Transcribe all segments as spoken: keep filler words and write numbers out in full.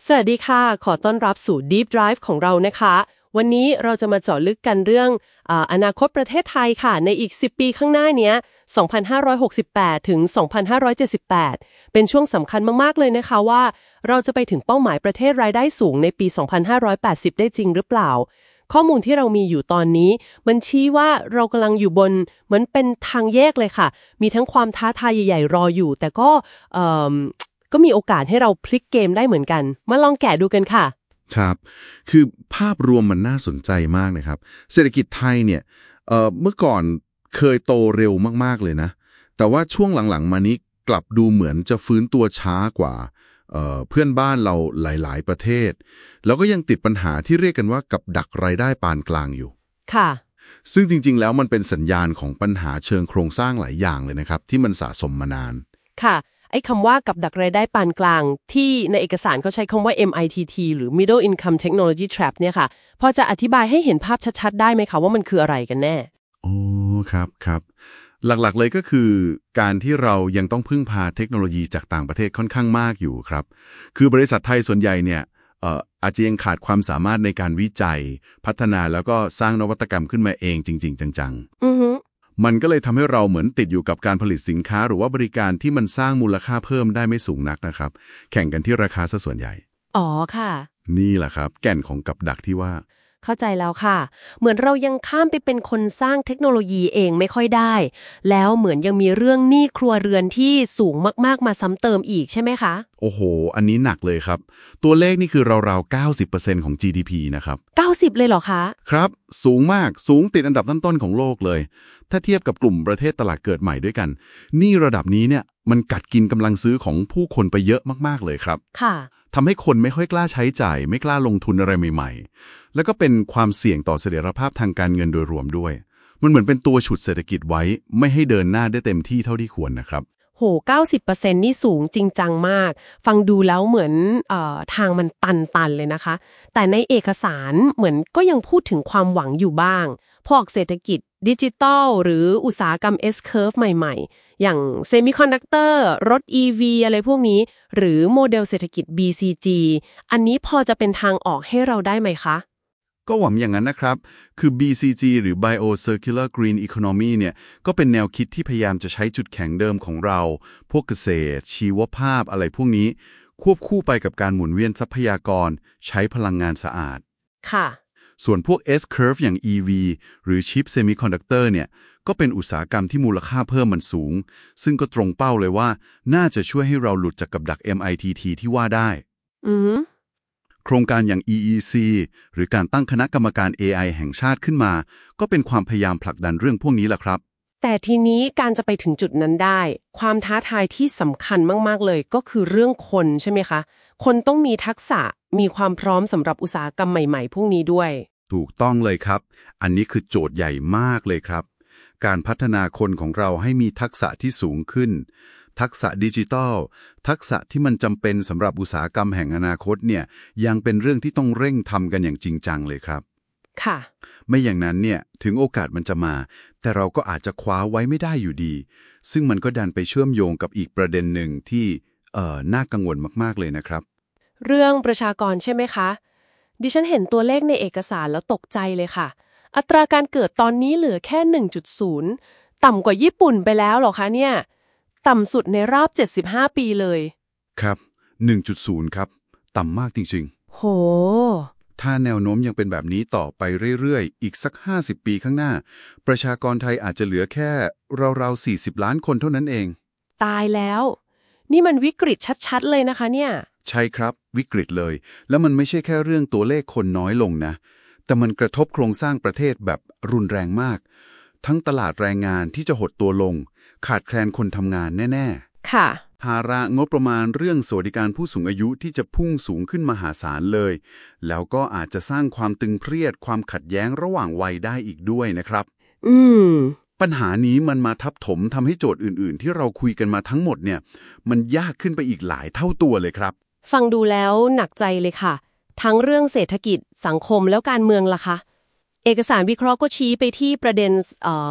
สวัสดีค่ะขอต้อนรับสู่ Deep Dive ของเรานะคะวันนี้เราจะมาเจาะลึกกันเรื่องอ่าอนาคตประเทศไทยค่ะในอีกสิบปีข้างหน้าเนี้ยสองพันห้าร้อยหกสิบแปดถึงสองพันห้าร้อยเจ็ดสิบแปดเป็นช่วงสำคัญมากๆเลยนะคะว่าเราจะไปถึงเป้าหมายประเทศรายได้สูงในปีสองพันห้าร้อยแปดสิบได้จริงหรือเปล่าข้อมูลที่เรามีอยู่ตอนนี้มันชี้ว่าเรากำลังอยู่บนเหมือนเป็นทางแยกเลยค่ะมีทั้งความท้าทายใหญ่ๆรออยู่แต่ก็เอ่อก็มีโอกาสให้เราพลิกเกมได้เหมือนกันมาลองแกะดูกันค่ะครับคือภาพรวมมันน่าสนใจมากนะครับเศรษฐกิจไทยเนี่ยเอ่อเมื่อก่อนเคยโตเร็วมากๆเลยนะแต่ว่าช่วงหลังๆมานี้กลับดูเหมือนจะฟื้นตัวช้ากว่าเอ่อเพื่อนบ้านเราหลายๆประเทศแล้วก็ยังติดปัญหาที่เรียกกันว่ากับดักรายได้ปานกลางอยู่ค่ะซึ่งจริงๆแล้วมันเป็นสัญญาณของปัญหาเชิงโครงสร้างหลายอย่างเลยนะครับที่มันสะสมมานานค่ะไอ้คำว่ากับดักรายได้ปานกลางที่ในเอกสารเขาใช้คำว่า เอ็ม ไอ ที ที หรือ Middle Income Technology Trap เนี่ยค่ะพอจะอธิบายให้เห็นภาพชัดๆได้ไหมคะว่ามันคืออะไรกันแน่โอ้ครับครับหลักๆเลยก็คือการที่เรายังต้องพึ่งพาเทคโนโลยีจากต่างประเทศค่อนข้างมากอยู่ครับคือบริษัทไทยส่วนใหญ่เนี่ยเอ่ออาจจะยังขาดความสามารถในการวิจัยพัฒนาแล้วก็สร้างนวัตกรรมขึ้นมาเองจริงๆจังๆอือฮึมันก็เลยทำให้เราเหมือนติดอยู่กับการผลิตสินค้าหรือว่าบริการที่มันสร้างมูลค่าเพิ่มได้ไม่สูงนักนะครับแข่งกันที่ราคาซะส่วนใหญ่อ๋อค่ะนี่แหละครับแก่นของกับดักที่ว่าเข้าใจแล้วค่ะเหมือนเรายังข้ามไปเป็นคนสร้างเทคโนโลยีเองไม่ค่อยได้แล้วเหมือนยังมีเรื่องหนี้ครัวเรือนที่สูงมากๆมาซ้ำเติมอีกใช่ไหมคะโอ้โหอันนี้หนักเลยครับตัวเลขนี่คือราวๆ เก้าสิบเปอร์เซ็นต์ ของ จี ดี พี นะครับเก้าสิบเลยเหรอคะครับสูงมากสูงติดอันดับต้นๆของโลกเลยถ้าเทียบกับกลุ่มประเทศตลาดเกิดใหม่ด้วยกันหนี้ระดับนี้เนี่ยมันกัดกินกำลังซื้อของผู้คนไปเยอะมากๆเลยครับค่ะทำให้คนไม่ค่อยกล้าใช้จ่ายไม่กล้าลงทุนอะไรใหม่ๆแล้วก็เป็นความเสี่ยงต่อเสถียรภาพทางการเงินโดยรวมด้วยมันเหมือนเป็นตัวฉุดเศรษฐกิจไว้ไม่ให้เดินหน้าได้เต็มที่เท่าที่ควรนะครับโห เก้าสิบเปอร์เซ็นต์ นี่สูงจริงจังมากฟังดูแล้วเหมือนเอ่อทางมันตันๆเลยนะคะแต่ในเอกสารเหมือนก็ยังพูดถึงความหวังอยู่บ้างพวกเศรษฐกิจดิจิทัลหรืออุตสาหกรรม S-curve ใหม่ๆอย่างเซมิคอนดักเตอร์รถ อี วี อะไรพวกนี้หรือโมเดลเศรษฐกิจ บี ซี จี อันนี้พอจะเป็นทางออกให้เราได้ไหมคะก็หวังอย่างนั้นนะครับคือ บี ซี จี หรือ Bio Circular Green Economy เนี่ยก็เป็นแนวคิดที่พยายามจะใช้จุดแข็งเดิมของเราพวกเกษตรชีวภาพอะไรพวกนี้ควบคู่ไปกับการหมุนเวียนทรัพยากรใช้พลังงานสะอาดค่ะส่วนพวก S-curve อย่าง อี วี หรือ Chip Semiconductor เนี่ยก็เป็นอุตสาหกรรมที่มูลค่าเพิ่มมันสูงซึ่งก็ตรงเป้าเลยว่าน่าจะช่วยให้เราหลุดจากกับดัก เอ็ม ไอ ที ที ที่ว่าได้อือโครงการอย่าง อี อี ซี หรือการตั้งคณะกรรมการ เอ ไอ แห่งชาติขึ้นมาก็เป็นความพยายามผลักดันเรื่องพวกนี้แหละครับแต่ทีนี้การจะไปถึงจุดนั้นได้ความท้าทายที่สำคัญมากๆเลยก็คือเรื่องคนใช่ไหมคะคนต้องมีทักษะมีความพร้อมสำหรับอุตสาหกรรมใหม่ๆพวกนี้ด้วยถูกต้องเลยครับอันนี้คือโจทย์ใหญ่มากเลยครับการพัฒนาคนของเราให้มีทักษะที่สูงขึ้นทักษะดิจิทัลทักษะที่มันจำเป็นสำหรับอุตสาหกรรมแห่งอนาคตเนี่ยยังเป็นเรื่องที่ต้องเร่งทำกันอย่างจริงจังเลยครับค่ะไม่อย่างนั้นเนี่ยถึงโอกาสมันจะมาแต่เราก็อาจจะคว้าไว้ไม่ได้อยู่ดีซึ่งมันก็ดันไปเชื่อมโยงกับอีกประเด็นหนึ่งที่เอ่อน่ากังวลมากๆเลยนะครับเรื่องประชากรใช่ไหมคะดิฉันเห็นตัวเลขในเอกสารแล้วตกใจเลยค่ะอัตราการเกิดตอนนี้เหลือแค่ หนึ่งจุดศูนย์ ต่ำกว่าญี่ปุ่นไปแล้วเหรอคะเนี่ยต่ำสุดในรอบเจ็ดสิบห้าปีเลยครับ หนึ่งจุดศูนย์ ครับต่ำมากจริงๆโหถ้าแนวโน้มยังเป็นแบบนี้ต่อไปเรื่อยๆอีกสักห้าสิบปีข้างหน้าประชากรไทยอาจจะเหลือแค่ราวๆสี่สิบล้านคนเท่านั้นเองตายแล้วนี่มันวิกฤตชัดๆเลยนะคะเนี่ยใช่ครับวิกฤตเลยแล้วมันไม่ใช่แค่เรื่องตัวเลขคนน้อยลงนะแต่มันกระทบโครงสร้างประเทศแบบรุนแรงมากทั้งตลาดแรงงานที่จะหดตัวลงขาดแคลนคนทำงานแน่ๆค่ะภาระงบประมาณเรื่องสวัสดิการผู้สูงอายุที่จะพุ่งสูงขึ้นมหาศาลเลยแล้วก็อาจจะสร้างความตึงเครียดความขัดแย้งระหว่างวัยได้อีกด้วยนะครับอืมปัญหานี้มันมาทับถมทำให้โจทย์อื่นๆที่เราคุยกันมาทั้งหมดเนี่ยมันยากขึ้นไปอีกหลายเท่าตัวเลยครับฟังดูแล้วหนักใจเลยค่ะทั้งเรื่องเศรษฐกิจสังคมแล้วการเมืองล่ะคะเอกสารวิเคราะห์ก็ชี้ไปที่ประเด็นเอ่อ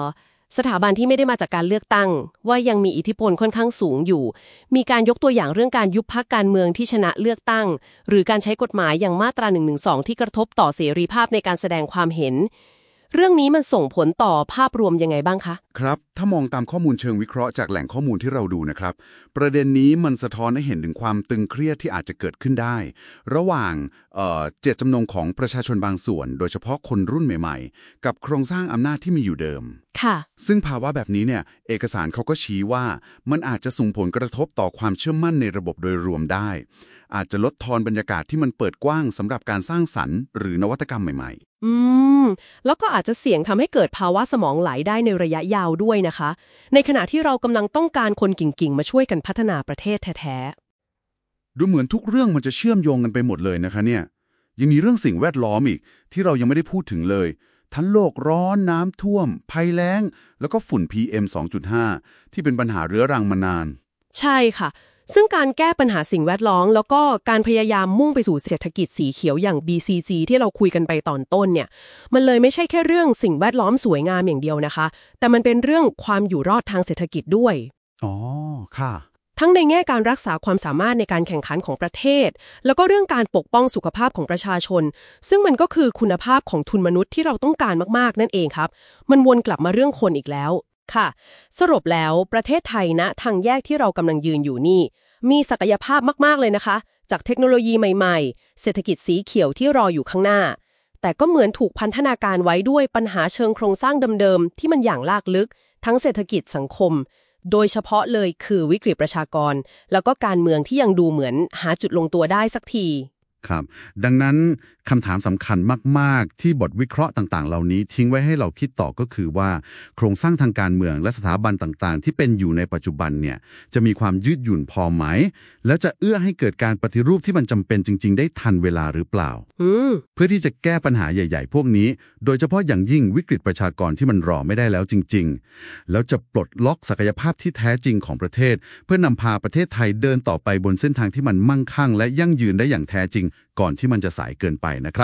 สถาบันที่ไม่ได้มาจากการเลือกตั้งว่ายังมีอิทธิพลค่อนข้างสูงอยู่มีการยกตัวอย่างเรื่องการยุบพรรคการเมืองที่ชนะเลือกตั้งหรือการใช้กฎหมายอย่างมาตราหนึ่งหนึ่งสองที่กระทบต่อเสรีภาพในการแสดงความเห็นเรื่องนี้มันส่งผลต่อภาพรวมยังไงบ้างคะครับถ้ามองตามข้อมูลเชิงวิเคราะห์จากแหล่งข้อมูลที่เราดูนะครับประเด็นนี้มันสะท้อนให้เห็นถึงความตึงเครียดที่อาจจะเกิดขึ้นได้ระหว่างเอ่อเจตจำนงของประชาชนบางส่วนโดยเฉพาะคนรุ่นใหม่ๆกับโครงสร้างอำนาจที่มีอยู่เดิมค่ะซึ่งภาวะแบบนี้เนี่ยเอกสารเขาก็ชี้ว่ามันอาจจะส่งผลกระทบต่อความเชื่อมั่นในระบบโดยรวมได้อาจจะลดทอนบรรยากาศที่มันเปิดกว้างสำหรับการสร้างสรรค์หรือนวัตกรรมใหม่ๆอืมแล้วก็อาจจะเสี่ยงทำให้เกิดภาวะสมองไหลได้ในระยะยาวด้วยนะคะในขณะที่เรากำลังต้องการคนเก่งๆมาช่วยกันพัฒนาประเทศแท้ๆดูเหมือนทุกเรื่องมันจะเชื่อมโยงกันไปหมดเลยนะคะเนี่ยยังมีเรื่องสิ่งแวดล้อมอีกที่เรายังไม่ได้พูดถึงเลยทั้งโลกร้อนน้ำท่วมภัยแล้งแล้วก็ฝุ่น พี เอ็ม สองจุดห้า ที่เป็นปัญหาเรื้อรังมานานใช่ค่ะซึ่งการแก้ปัญหาสิ่งแวดล้อมแล้วก็การพยายามมุ่งไปสู่เศรษฐกิจสีเขียวอย่าง บี ซี จี ที่เราคุยกันไปตอนต้นเนี่ยมันเลยไม่ใช่แค่เรื่องสิ่งแวดล้อมสวยงามอย่างเดียวนะคะแต่มันเป็นเรื่องความอยู่รอดทางเศรษฐกิจด้วยอ๋อค่ะทั้งในแง่การรักษาความสามารถในการแข่งขันของประเทศแล้วก็เรื่องการปกป้องสุขภาพของประชาชนซึ่งมันก็คือคุณภาพของทุนมนุษย์ที่เราต้องการมากๆนั่นเองครับมันวนกลับมาเรื่องคนอีกแล้วค่ะสรุปแล้วประเทศไทยณทางแยกที่เรากำลังยืนอยู่นี่มีศักยภาพมากๆเลยนะคะจากเทคโนโลยีใหม่ๆเศรษฐกิจสีเขียวที่รออยู่ข้างหน้าแต่ก็เหมือนถูกพันธนาการไว้ด้วยปัญหาเชิงโครงสร้างเดิมๆที่มันอย่างลากลึกทั้งเศรษฐกิจสังคมโดยเฉพาะเลยคือวิกฤตประชากรแล้วก็การเมืองที่ยังดูเหมือนหาจุดลงตัวได้สักทีครับดังนั้นคำถามสำคัญมากๆที่บทวิเคราะห์ต่างๆเหล่านี้ทิ้งไว้ให้เราคิดต่อก็คือว่าโครงสร้างทางการเมืองและสถาบันต่างๆที่เป็นอยู่ในปัจจุบันเนี่ยจะมีความยืดหยุ่นพอไหมแล้วจะเอื้อให้เกิดการปฏิรูปที่มันจำเป็นจริงๆได้ทันเวลาหรือเปล่าเพื่อที่จะแก้ปัญหาใหญ่ๆพวกนี้โดยเฉพาะอย่างยิ่งวิกฤตประชากรที่มันรอไม่ได้แล้วจริงๆแล้วจะปลดล็อกศักยภาพที่แท้จริงของประเทศเพื่อนำพาประเทศไทยเดินต่อไปบนเส้นทางที่มันมั่งคั่งและยั่งยืนได้อย่างแท้จริงก่อนที่มันจะสายเกินไปนะครับ